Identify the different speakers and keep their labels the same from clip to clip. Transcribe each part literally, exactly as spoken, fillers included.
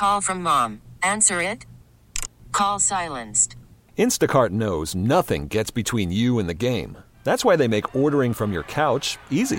Speaker 1: Call from mom. Answer it. Call silenced.
Speaker 2: Instacart knows nothing gets between you and the game. That's why they make ordering from your couch easy.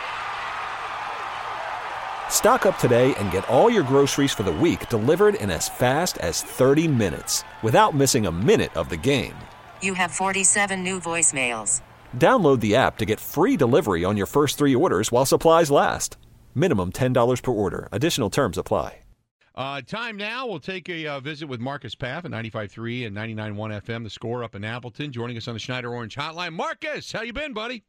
Speaker 2: Stock up today and get all your groceries for the week delivered in as fast as thirty minutes without missing a minute of the game.
Speaker 1: You have forty-seven new voicemails.
Speaker 2: Download the app to get free delivery on your first three orders while supplies last. Minimum ten dollars per order. Additional terms apply.
Speaker 3: Uh, time now. We'll take a uh, visit with Marcus Paff at ninety-five point three and ninety-nine point one F M, the Score up in Appleton. Joining us on the Schneider Orange Hotline. Marcus, how you been, buddy?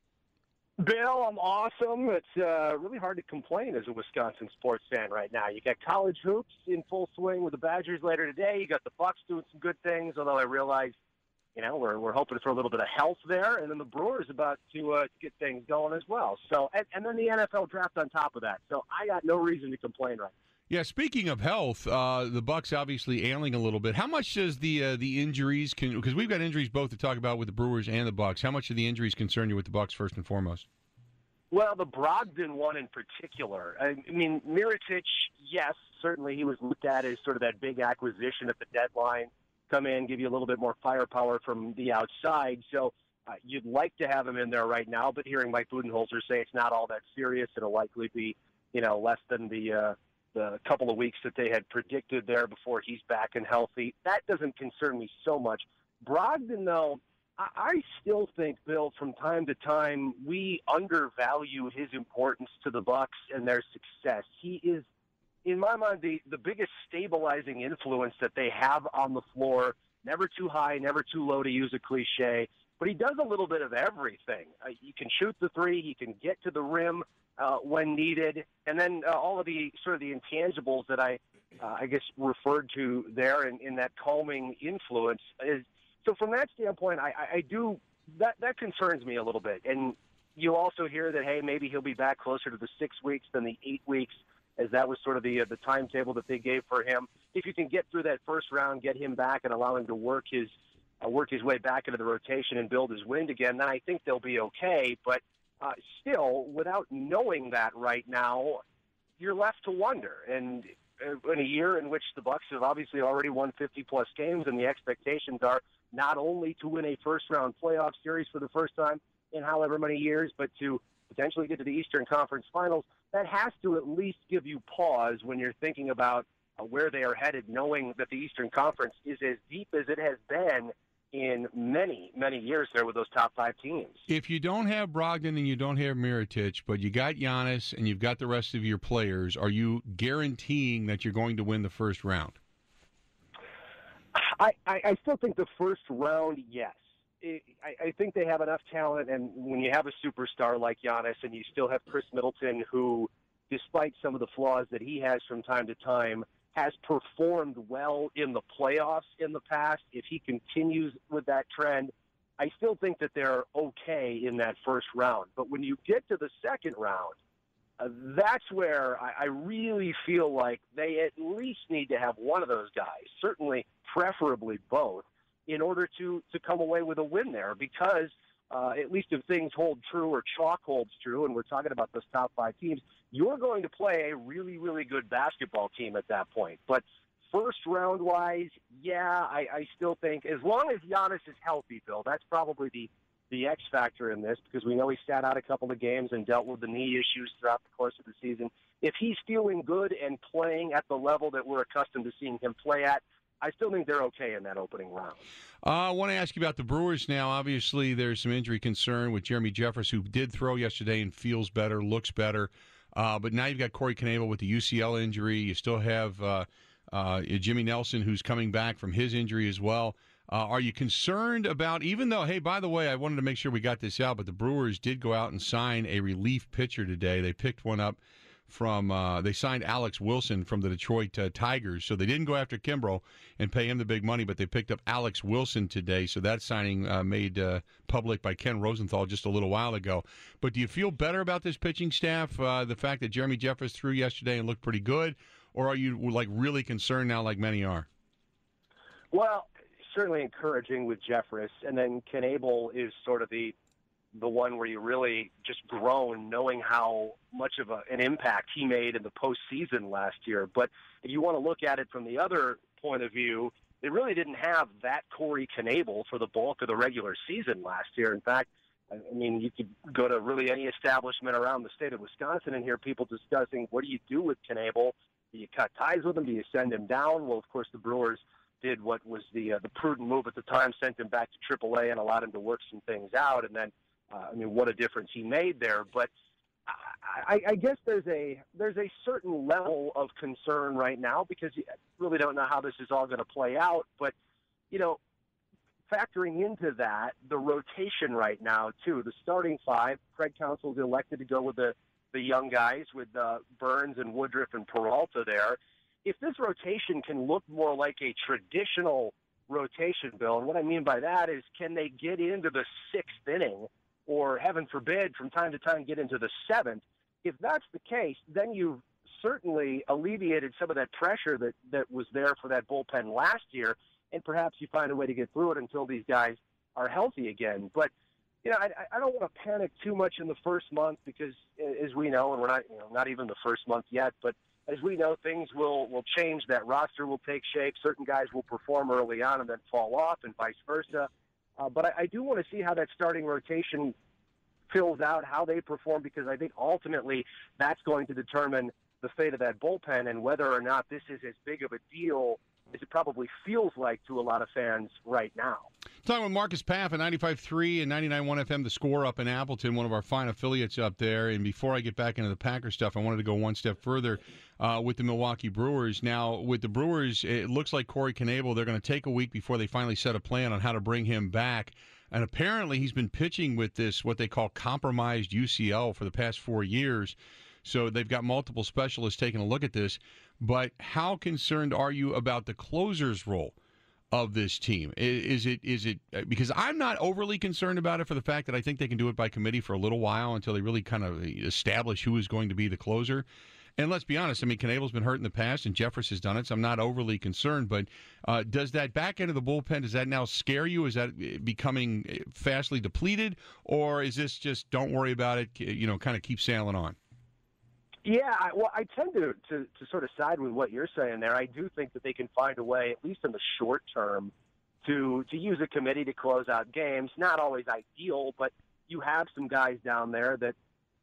Speaker 4: Bill, I'm awesome. It's uh, really hard to complain as a Wisconsin sports fan right now. You got college hoops in full swing with the Badgers later today. You got the Bucks doing some good things, although I realize, you know, we're we're hoping for a little bit of health there, and then the Brewers about to uh, get things going as well. So, and, and then the N F L draft on top of that. So I got no reason to complain right now.
Speaker 3: Yeah, speaking of health, uh, the Bucks obviously ailing a little bit. How much does the uh, the injuries can? Because we've got injuries both to talk about with the Brewers and the Bucks. How much do the injuries concern you with the Bucks first and foremost?
Speaker 4: Well, the Brogdon one in particular. I mean, Mirotic, yes, certainly he was looked at as sort of that big acquisition at the deadline. Come in, give you a little bit more firepower from the outside. So uh, you'd like to have him in there right now, but hearing Mike Budenholzer say it's not all that serious, it'll likely be, you know, less than the uh, the couple of weeks that they had predicted there before he's back and healthy. That doesn't concern me so much. Brogdon, though, I, I still think, Bill, from time to time, we undervalue his importance to the Bucks and their success. He is, in my mind, the, the biggest stabilizing influence that they have on the floor. Never too high, never too low, to use a cliche. But he does a little bit of everything. Uh, he can shoot the three. He can get to the rim uh, when needed. And then uh, all of the sort of the intangibles that I, uh, I guess, referred to there in, in that calming influence. Is, so from that standpoint, I, I, I do that, that concerns me a little bit. And you also hear that, hey, maybe he'll be back closer to the six weeks than the eight weeks, as that was sort of the uh, the timetable that they gave for him. If you can get through that first round, get him back, and allow him to work his uh, work his way back into the rotation and build his wind again, then I think they'll be okay. But uh, still, without knowing that right now, you're left to wonder. And uh, in a year in which the Bucks have obviously already won fifty-plus games, and the expectations are not only to win a first-round playoff series for the first time in however many years, but to potentially get to the Eastern Conference Finals, that has to at least give you pause when you're thinking about uh, where they are headed, knowing that the Eastern Conference is as deep as it has been in many, many years there with those top five teams.
Speaker 3: If you don't have Brogdon and you don't have Mirotic, but you got Giannis and you've got the rest of your players, are you guaranteeing that you're going to win the first round?
Speaker 4: I, I, I still think the first round, yes. I, I think they have enough talent, and when you have a superstar like Giannis and you still have Chris Middleton, who, despite some of the flaws that he has from time to time, has performed well in the playoffs in the past. If he continues with that trend, I still think that they're okay in that first round. But when you get to the second round, uh, that's where I, I really feel like they at least need to have one of those guys, certainly preferably both, in order to, to come away with a win there, because uh, at least if things hold true or chalk holds true, and we're talking about those top five teams, you're going to play a really, really good basketball team at that point. But first round-wise, yeah, I, I still think as long as Giannis is healthy, Bill, that's probably the, the X factor in this, because we know he sat out a couple of games and dealt with the knee issues throughout the course of the season. If he's feeling good and playing at the level that we're accustomed to seeing him play at, I still think they're okay in that opening round.
Speaker 3: Uh, I want to ask you about the Brewers now. Obviously, there's some injury concern with Jeremy Jeffress, who did throw yesterday and feels better, looks better. Uh, but now you've got Corey Knebel with the U C L injury. You still have uh, uh, Jimmy Nelson, who's coming back from his injury as well. Uh, are you concerned about, even though, hey, by the way, I wanted to make sure we got this out, but the Brewers did go out and sign a relief pitcher today. They picked one up from uh, they signed Alex Wilson from the Detroit uh, Tigers. So they didn't go after Kimbrel and pay him the big money, but they picked up Alex Wilson today. So that signing uh, made uh, public by Ken Rosenthal just a little while ago. But do you feel better about this pitching staff, uh, the fact that Jeremy Jeffress threw yesterday and looked pretty good, or are you like really concerned now like many are?
Speaker 4: Well, certainly encouraging with Jeffress, and then Knebel is sort of the the one where you really just groan knowing how much of a, an impact he made in the postseason last year. But if you want to look at it from the other point of view, they really didn't have that Corey Knebel for the bulk of the regular season last year. In fact, I mean, you could go to really any establishment around the state of Wisconsin and hear people discussing, what do you do with Knebel? Do you cut ties with him? Do you send him down? Well, of course, the Brewers did what was the uh, the prudent move at the time, sent him back to triple A and allowed him to work some things out. And then, uh, I mean, what a difference he made there. But I, I guess there's a there's a certain level of concern right now because you really don't know how this is all going to play out. But, you know, factoring into that, the rotation right now, too, the starting five, Craig Counsell's elected to go with the, the young guys with uh, Burns and Woodruff and Peralta there. If this rotation can look more like a traditional rotation, Bill, and what I mean by that is can they get into the sixth inning or, heaven forbid, from time to time get into the seventh? If that's the case, then you've certainly alleviated some of that pressure that, that was there for that bullpen last year, and perhaps you find a way to get through it until these guys are healthy again. But, you know, I, I don't want to panic too much in the first month because, as we know, and we're not, you know, not even the first month yet, but as we know, things will, will change. That roster will take shape. Certain guys will perform early on and then fall off, and vice versa. Uh, but I, I do want to see how that starting rotation fills out, how they perform, because I think ultimately that's going to determine the fate of that bullpen and whether or not this is as big of a deal as it probably feels like to a lot of fans right now.
Speaker 3: Talking with Marcus Paff at ninety-five point three and ninety-nine point one F M, The Score up in Appleton, one of our fine affiliates up there. And before I get back into the Packer stuff, I wanted to go one step further uh, with the Milwaukee Brewers. Now, with the Brewers, it looks like Corey Knebel, they're going to take a week before they finally set a plan on how to bring him back. And apparently he's been pitching with this, what they call compromised U C L for the past four years. So they've got multiple specialists taking a look at this. But how concerned are you about the closer's role of this team? Is it is it because I'm not overly concerned about it for the fact that I think they can do it by committee for a little while until they really kind of establish who is going to be the closer. And let's be honest, I mean, Knebel's been hurt in the past, and Jeffress has done it, so I'm not overly concerned. But uh, does that back end of the bullpen, does that now scare you? Is that becoming fastly depleted? Or is this just don't worry about it, you know, kind of keep sailing on?
Speaker 4: Yeah, I, well, I tend to, to, to sort of side with what you're saying there. I do think that they can find a way, at least in the short term, to to use a committee to close out games. Not always ideal, but you have some guys down there that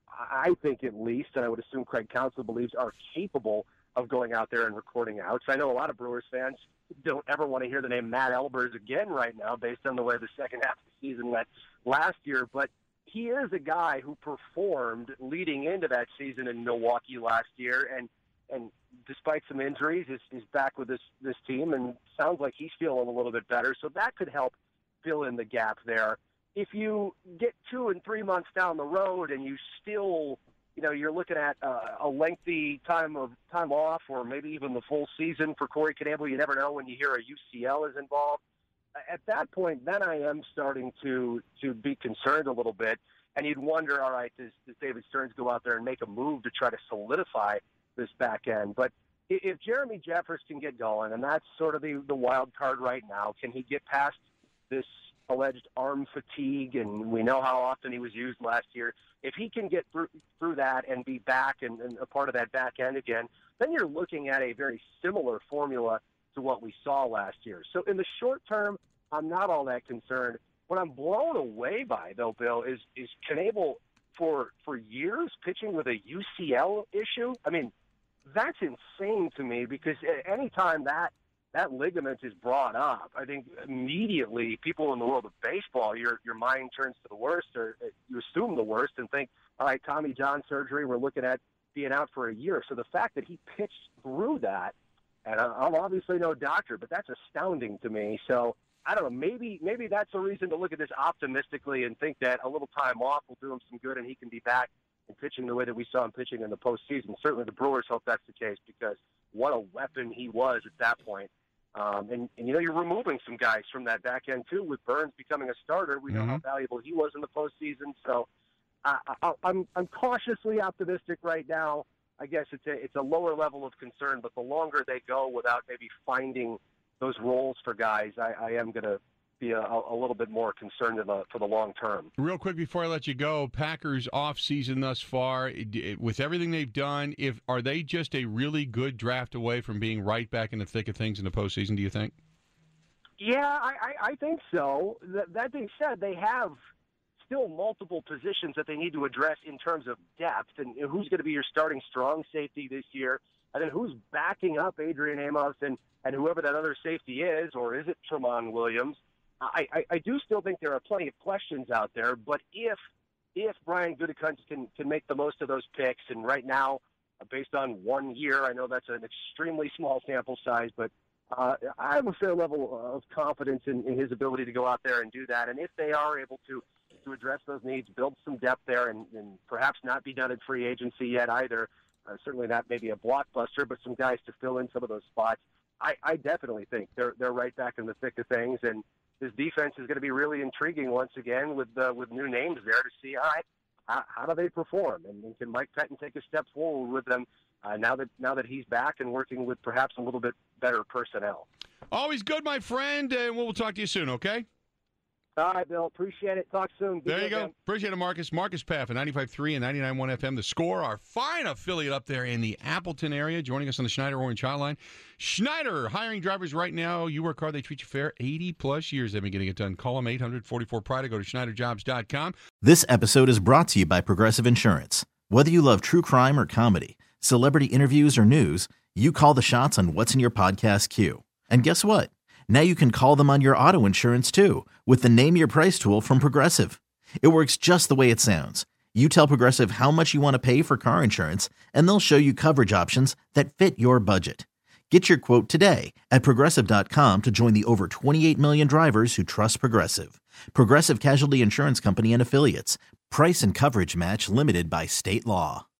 Speaker 4: I think at least, and I would assume Craig Counsell believes, are capable of going out there and recording outs. I know a lot of Brewers fans don't ever want to hear the name Matt Elbers again right now based on the way the second half of the season went last year, but he is a guy who performed leading into that season in Milwaukee last year, and and despite some injuries, is, is back with this, this team, and sounds like he's feeling a little bit better, so that could help fill in the gap there. If you get two and three months down the road and you still, you know, you're looking at uh, a lengthy time of time off or maybe even the full season for Corey Knebel, you never know when you hear a U C L is involved. At that point, then I am starting to, to be concerned a little bit. And you'd wonder, all right, does, does David Stearns go out there and make a move to try to solidify this back end? But if Jeremy Jeffress can get going, and that's sort of the, the wild card right now, can he get past this alleged arm fatigue, and we know how often he was used last year. If he can get through through that and be back and, and a part of that back end again, then you're looking at a very similar formula to what we saw last year. So in the short term, I'm not all that concerned. What I'm blown away by, though, Bill, is is Knebel for for years pitching with a U C L issue. I mean, that's insane to me because anytime that that ligament is brought up, I think immediately people in the world of baseball, your your mind turns to the worst, or you assume the worst and think, all right, Tommy John surgery, we're looking at being out for a year. So the fact that he pitched through that, and I'm obviously no doctor, but that's astounding to me. So I don't know, maybe maybe that's a reason to look at this optimistically and think that a little time off will do him some good and he can be back and pitching the way that we saw him pitching in the postseason. Certainly the Brewers hope that's the case because what a weapon he was at that point. Um, and, and, you know, you're removing some guys from that back end, too, with Burns becoming a starter. We know mm-hmm. how valuable he was in the postseason. So I, I, I'm I'm cautiously optimistic right now. I guess it's a, it's a lower level of concern, but the longer they go without maybe finding those roles for guys, I, I am going to be a, a little bit more concerned in the, for the long term.
Speaker 3: Real quick before I let you go, Packers off season thus far, it, it, with everything they've done, if are they just a really good draft away from being right back in the thick of things in the postseason, do you think?
Speaker 4: Yeah, I, I, I think so. That, that being said, they have still multiple positions that they need to address in terms of depth, and who's going to be your starting strong safety this year, and then who's backing up Adrian Amos and, and whoever that other safety is, or is it Tramon Williams? I, I, I do still think there are plenty of questions out there, but if if Brian Gutekunst can, can make the most of those picks, and right now, based on one year, I know that's an extremely small sample size, but uh, I have a fair level of confidence in, in his ability to go out there and do that. And if they are able to to address those needs, build some depth there, and, and perhaps not be done in free agency yet either, uh, certainly not maybe a blockbuster, but some guys to fill in some of those spots, I, I definitely think they're they're right back in the thick of things, and this defense is going to be really intriguing once again with uh, with new names there to see, all right, how, how do they perform, and, and can Mike Pettin take a step forward with them uh, now that now that he's back and working with perhaps a little bit better personnel.
Speaker 3: Always good, my friend, and we'll talk to you soon, okay?
Speaker 4: All right, Bill. Appreciate it. Talk soon. Be
Speaker 3: there you
Speaker 4: good,
Speaker 3: go.
Speaker 4: man.
Speaker 3: Appreciate it, Marcus. Marcus Paff at ninety-five point three and ninety-nine point one F M. The Score, our fine affiliate up there in the Appleton area, joining us on the Schneider Orange Hotline. Schneider, hiring drivers right now. You work hard, they treat you fair. eighty-plus years they've been getting it done. Call them eight hundred forty-four Pride or go to Schneider Jobs dot com.
Speaker 5: This episode is brought to you by Progressive Insurance. Whether you love true crime or comedy, celebrity interviews or news, you call the shots on what's in your podcast queue. And guess what? Now you can call them on your auto insurance, too, with the Name Your Price tool from Progressive. It works just the way it sounds. You tell Progressive how much you want to pay for car insurance, and they'll show you coverage options that fit your budget. Get your quote today at Progressive dot com to join the over twenty-eight million drivers who trust Progressive. Progressive Casualty Insurance Company and Affiliates. Price and coverage match limited by state law.